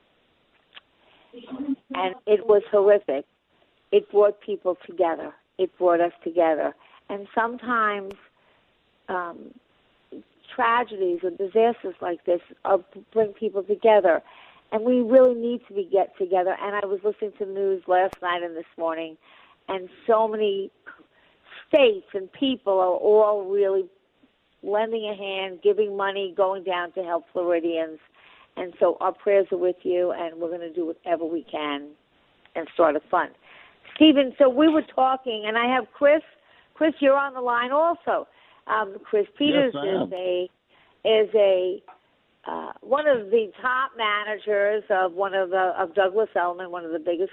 and it was horrific, it brought people together. It brought us together. And sometimes um, tragedies or disasters like this uh, bring people together. And we really need to be get together. And I was listening to the news last night and this morning, and so many states and people are all really lending a hand, giving money, going down to help Floridians. And so our prayers are with you, and we're going to do whatever we can and start a fund. Stephen, so we were talking, and I have Chris. Chris, you're on the line also. Um, Chris Peters Yes, I am. is a is a uh, one of the top managers of one of the of Douglas Elliman, one of the biggest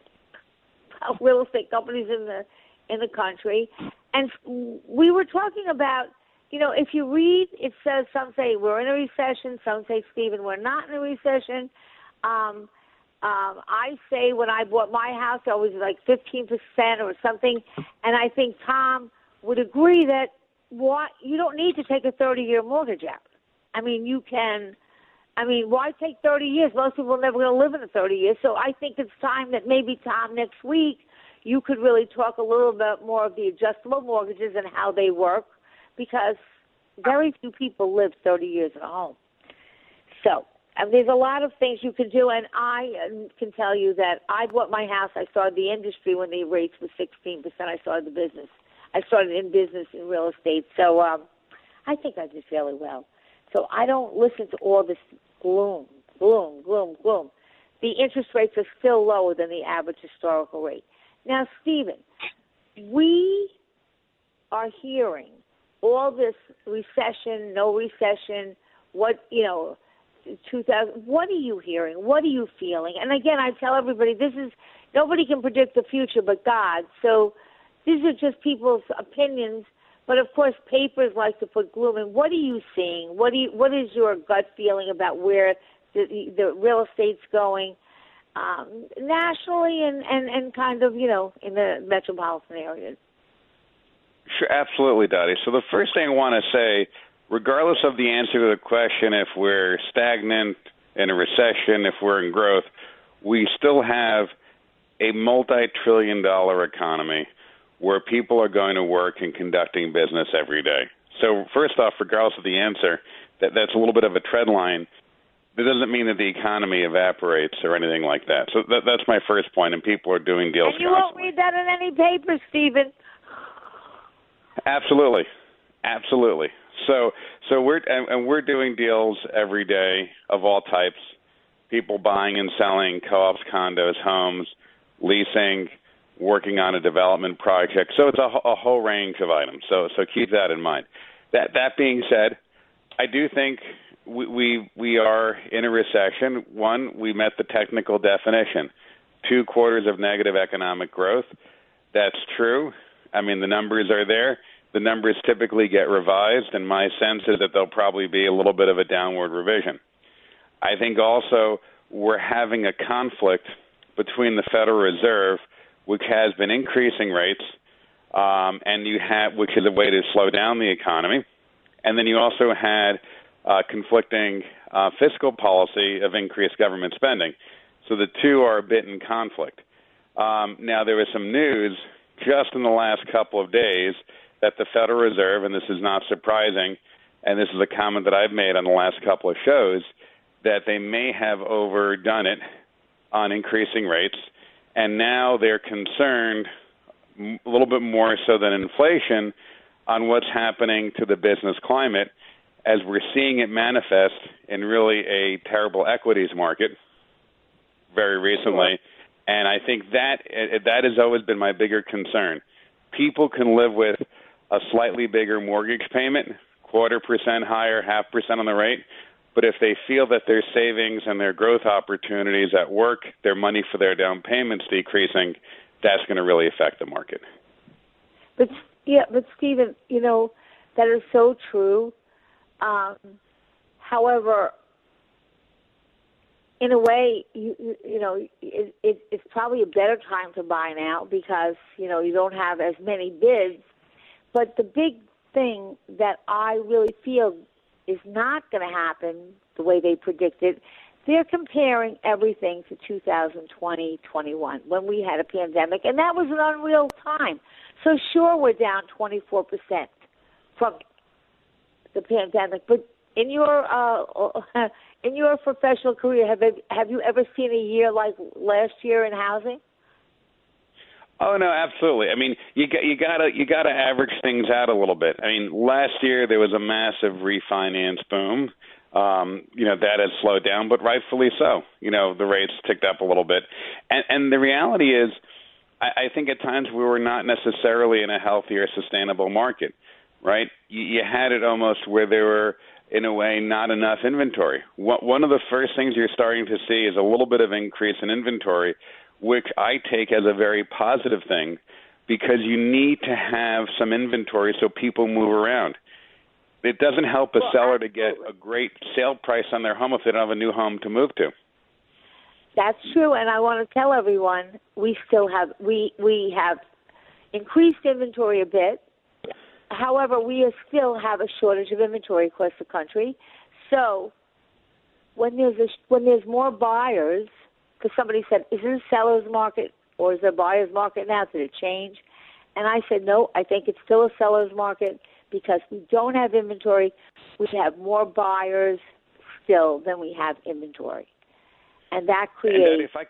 real estate companies in the in the country. And we were talking about, you know, if you read, it says some say we're in a recession, some say, Stephen, we're not in a recession. Um, Um, I say when I bought my house, I was like fifteen percent or something, and I think Tom would agree that what you don't need to take a thirty-year mortgage out. I mean, you can. I mean, why take thirty years? Most people are never going to live in the thirty years. So I think it's time that maybe, Tom, next week you could really talk a little bit more of the adjustable mortgages and how they work, because very few people live thirty years in a home. So. And there's a lot of things you can do, and I can tell you that I bought my house. I started the industry when the rates were sixteen percent. I started the business. I started in business in real estate. So um, I think I did fairly well. So I don't listen to all this gloom, gloom, gloom, gloom. The interest rates are still lower than the average historical rate. Now, Stephen, we are hearing all this recession, no recession, what, you know, two thousand. What are you hearing? What are you feeling? And again, I tell everybody, this is, nobody can predict the future but God. So these are just people's opinions. But of course, papers like to put gloom in. What are you seeing? What do you, what is your gut feeling about where the, the real estate's going um, nationally and, and, and kind of, you know, in the metropolitan areas? Sure, absolutely, Dottie. So the first thing I want to say, regardless of the answer to the question, if we're stagnant, in a recession, if we're in growth, we still have a multi-trillion dollar economy where people are going to work and conducting business every day. So first off, regardless of the answer, that, that's a little bit of a tread line. That doesn't mean that the economy evaporates or anything like that. So that, that's my first point, and people are doing deals And you constantly. won't read that in any paper, Stephen. Absolutely. Absolutely. So, so we're and, and we're doing deals every day of all types. People buying and selling co-ops, condos, homes, leasing, working on a development project. So it's a, a whole range of items. So, so keep that in mind. That that being said, I do think we we, we are in a recession. One, we met the technical definition. Two quarters of negative economic growth. That's true. I mean, the numbers are there. The numbers typically get revised, and my sense is that there'll probably be a little bit of a downward revision. I think also we're having a conflict between the Federal Reserve, which has been increasing rates, um, and you have, which is a way to slow down the economy, and then you also had uh, conflicting uh, fiscal policy of increased government spending. So the two are a bit in conflict. Um, now, there was some news just in the last couple of days that the Federal Reserve, and this is not surprising, and this is a comment that I've made on the last couple of shows, that they may have overdone it on increasing rates, and now they're concerned a little bit more so than inflation on what's happening to the business climate, as we're seeing it manifest in really a terrible equities market very recently. And I think that that has always been my bigger concern. People can live with a slightly bigger mortgage payment, quarter percent higher, half percent on the rate. But if they feel that their savings and their growth opportunities at work, their money for their down payments decreasing, that's going to really affect the market. But Yeah, but Stephen, you know, that is so true. Um, however, in a way, you you know, it, it, it's probably a better time to buy now because, you know, you don't have as many bids. But the big thing that I really feel is not going to happen the way they predicted, they're comparing everything to two thousand twenty, twenty-one, when we had a pandemic, and that was an unreal time. So sure, we're down twenty-four percent from the pandemic, but in your uh, in your professional career, have you, have you ever seen a year like last year in housing? Oh no, absolutely. I mean, you got you gotta you gotta average things out a little bit. I mean, last year there was a massive refinance boom. Um, you know, that has slowed down, but rightfully so. You know, the rates ticked up a little bit, and and the reality is, I, I think at times we were not necessarily in a healthier, sustainable market. Right? You, you had it almost where there were, in a way, not enough inventory. One of the first things you're starting to see is a little bit of increase in inventory, which I take as a very positive thing because you need to have some inventory so people move around. It doesn't help a well, seller absolutely. to get a great sale price on their home if they don't have a new home to move to. That's true, and I want to tell everyone we still have we we have increased inventory a bit. However, we still have a shortage of inventory across the country. So when there's a, when there's more buyers, because somebody said, is it a seller's market or is it a buyer's market now? Did it change? And I said, no, I think it's still a seller's market because we don't have inventory. We have more buyers still than we have inventory. And that creates... And if I,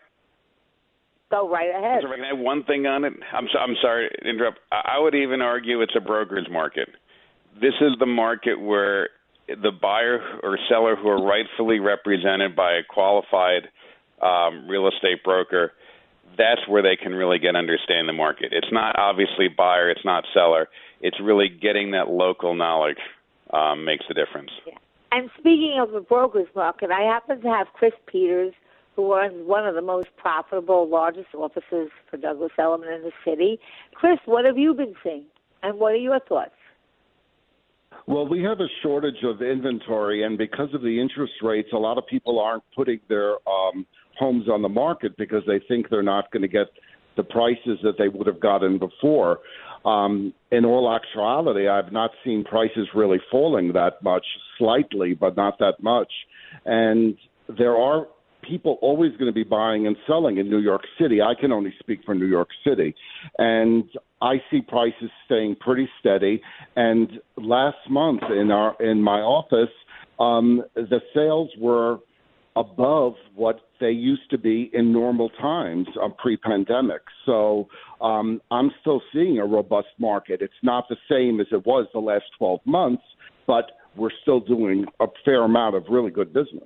go right ahead. If I can add one thing on it, I'm, so, I'm sorry to interrupt. I would even argue it's a broker's market. This is the market where the buyer or seller who are rightfully represented by a qualified um, real estate broker, that's where they can really get understand the market. It's not obviously buyer, it's not seller. It's really getting that local knowledge um, makes a difference. Yeah. And speaking of the broker's market, I happen to have Chris Peters, who runs one of the most profitable, largest offices for Douglas Elliman in the city. Chris, what have you been seeing, and what are your thoughts? Well, we have a shortage of inventory, and because of the interest rates, a lot of people aren't putting their um, homes on the market because they think they're not going to get the prices that they would have gotten before. Um, in all actuality, I've not seen prices really falling that much, slightly, but not that much. And there are people always going to be buying and selling in New York City. I can only speak for New York City. And I see prices staying pretty steady. And last month in our in my office, um, the sales were above what they used to be in normal times uh, pre-pandemic. So um, I'm still seeing a robust market. It's not the same as it was the last twelve months, but we're still doing a fair amount of really good business.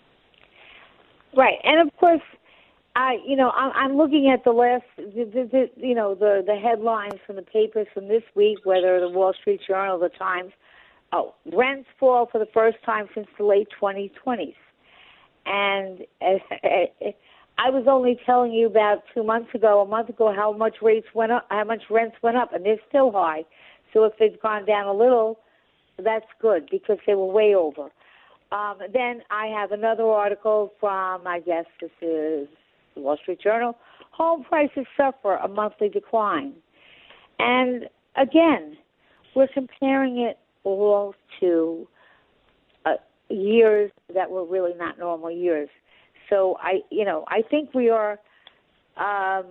Right, and of course, I you know I'm, I'm looking at the last the, the, the, you know the the headlines from the papers from this week, whether the Wall Street Journal, the Times. Oh, rents fall for the first time since the late twenty twenties, and uh, I was only telling you about two months ago, a month ago, how much rates went up, how much rents went up, and they're still high. So if they've gone down a little, that's good because they were way over. Um, then I have another article from, I guess this is the Wall Street Journal. Home prices suffer a monthly decline. And again, we're comparing it all to uh, years that were really not normal years. So I, you know, I think we are um,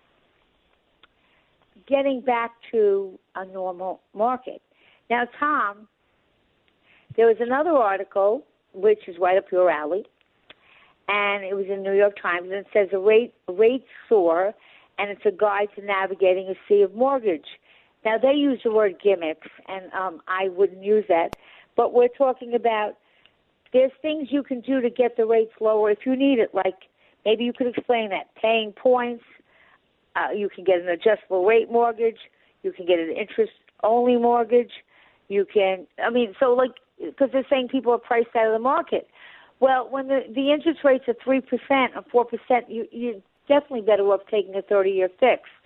getting back to a normal market. Now, Tom, there was another article, which is right up your alley, and it was in the New York Times, and it says, a rate, rates soar, and it's a guide to navigating a sea of mortgage. Now, they use the word gimmicks, and um, I wouldn't use that, but we're talking about there's things you can do to get the rates lower if you need it, like maybe you could explain that, paying points, uh, you can get an adjustable rate mortgage, you can get an interest-only mortgage, you can, I mean, so like, because they're saying people are priced out of the market. Well, when the, the interest rates are three percent or four percent, you, you're definitely better off taking a thirty-year fixed.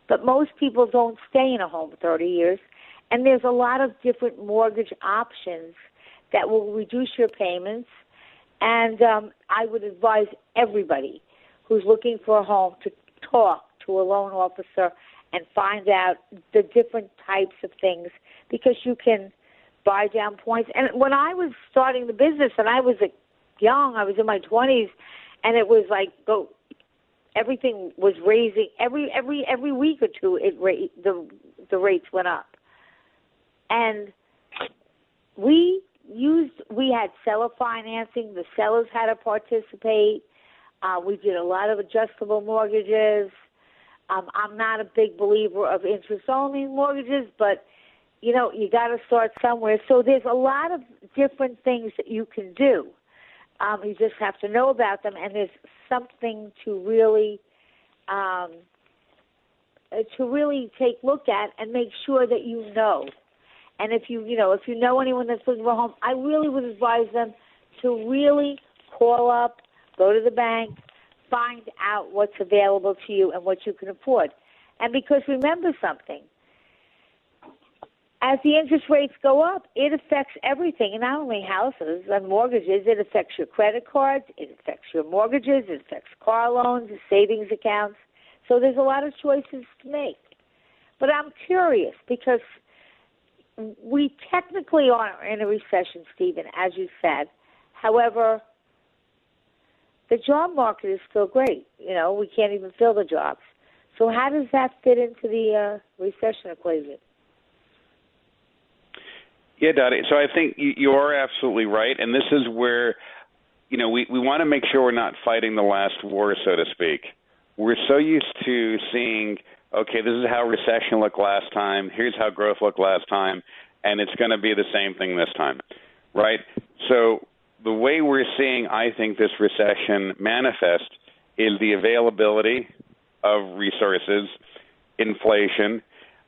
but most people don't stay in a home thirty years. And there's a lot of different mortgage options that will reduce your payments. And um, I would advise everybody who's looking for a home to talk to a loan officer and find out the different types of things, because you can buy down points. And when I was starting the business, and I was young, I was in my twenties, and it was like go, everything was raising every every every week or two. It ra- the the rates went up. And we used, we had seller financing. The sellers had to participate. Uh, we did a lot of adjustable mortgages. Um, I'm not a big believer of interest-only mortgages, but, you know, you got to start somewhere. So there's a lot of different things that you can do. Um, you just have to know about them, and there's something to really um, to really take a look at and make sure that you know. And if you, you know, if you know anyone that's looking for a home, I really would advise them to really call up, go to the bank, find out what's available to you and what you can afford. And because remember something, as the interest rates go up, it affects everything, and not only houses and mortgages. It affects your credit cards, it affects your mortgages, it affects car loans, savings accounts. So there's a lot of choices to make. But I'm curious, because we technically are in a recession, Stephen, as you said. However, the job market is still great. You know, we can't even fill the jobs. So how does that fit into the uh, recession equation? Yeah, Dottie. So I think you, you are absolutely right, and this is where, you know, we, we want to make sure we're not fighting the last war, so to speak. We're so used to seeing, okay, this is how recession looked last time, here's how growth looked last time, and it's going to be the same thing this time, right? So the way we're seeing, I think, this recession manifest is the availability of resources, inflation,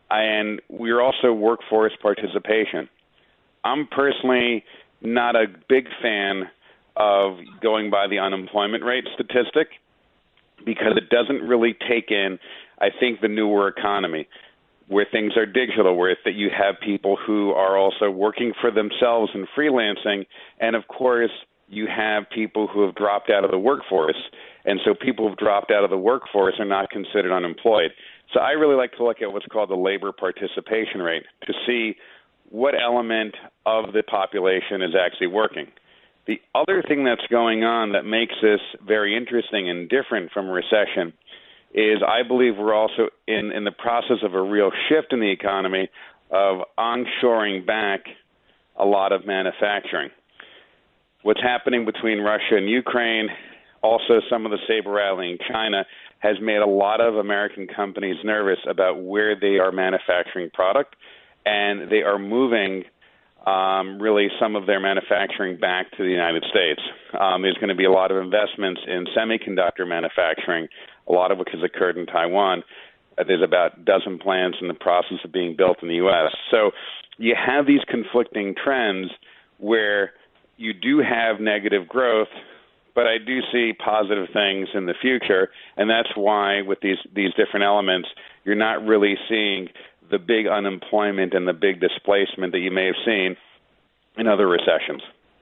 and we're also workforce participation. I'm personally not a big fan of going by the unemployment rate statistic because it doesn't really take in, I think, the newer economy where things are digital, where that you have people who are also working for themselves and freelancing, and of course you have people who have dropped out of the workforce, and so people who have dropped out of the workforce are not considered unemployed. So I really like to look at what's called the labor participation rate to see what element of the population is actually working. The other thing that's going on that makes this very interesting and different from a recession is I believe we're also in, in the process of a real shift in the economy of onshoring back a lot of manufacturing. What's happening between Russia and Ukraine, also some of the saber rattling in China, has made a lot of American companies nervous about where they are manufacturing product, and they are moving um, really some of their manufacturing back to the United States. Um, there's going to be a lot of investments in semiconductor manufacturing, a lot of which has occurred in Taiwan. Uh, there's about a dozen plants in the process of being built in the U S. So you have these conflicting trends where you do have negative growth, but I do see positive things in the future, and that's why with these, these different elements, you're not really seeing the big unemployment and the big displacement that you may have seen in other recessions.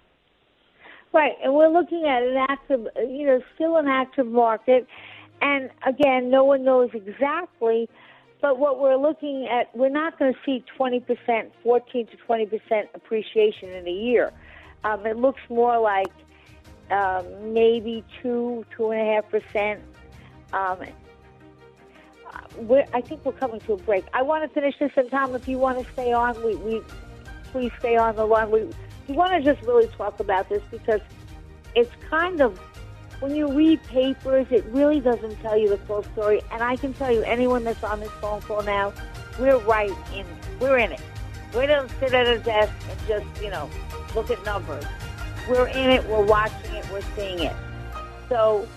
Right, and we're looking at an active, you know, still an active market, and again, no one knows exactly, but what we're looking at, we're not going to see twenty percent, fourteen to twenty percent appreciation in a year. Um, it looks more like um, maybe two, two and a half percent. Um, We're, I think we're coming to a break. I want to finish this, and Tom, if you want to stay on, we, we please stay on the line. We, we want to just really talk about this because it's kind of, when you read papers, it really doesn't tell you the full story. And I can tell you, anyone that's on this phone call now, we're right in, we're in it. We don't sit at a desk and just, you know, look at numbers. We're in it, we're watching it, we're seeing it. So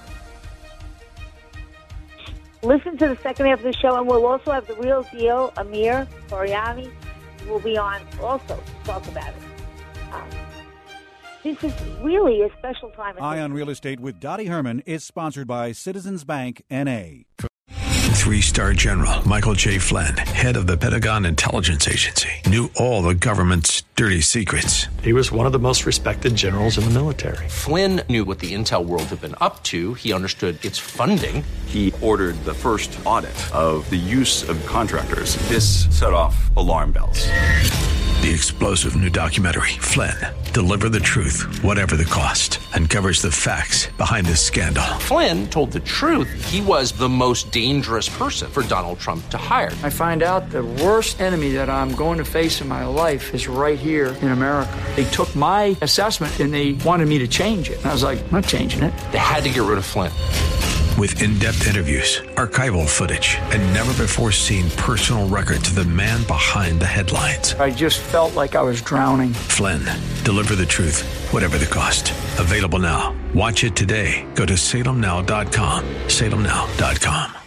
listen to the second half of the show, and we'll also have the real deal, Amir Fariani, will be on also to talk about it. Um, this is really a special time. Eye on Real Estate with Dottie Herman is sponsored by Citizens Bank N A Three-star general Michael J. Flynn, head of the Pentagon Intelligence Agency, knew all the government's dirty secrets. He was one of the most respected generals in the military. Flynn knew what the intel world had been up to. He understood its funding. He ordered the first audit of the use of contractors. This set off alarm bells. The explosive new documentary, Flynn, Deliver the Truth, Whatever the Cost, uncovers the facts behind this scandal. Flynn told the truth. He was the most dangerous person for Donald Trump to hire. I find out the worst enemy that I'm going to face in my life is right here in America. They took my assessment and they wanted me to change it. And I was like, I'm not changing it. They had to get rid of Flynn. With in-depth interviews, archival footage, and never-before-seen personal records of the man behind the headlines. I just felt like I was drowning. Flynn, Deliver the Truth, Whatever the Cost. Available now. Watch it today. Go to salem now dot com. salem now dot com.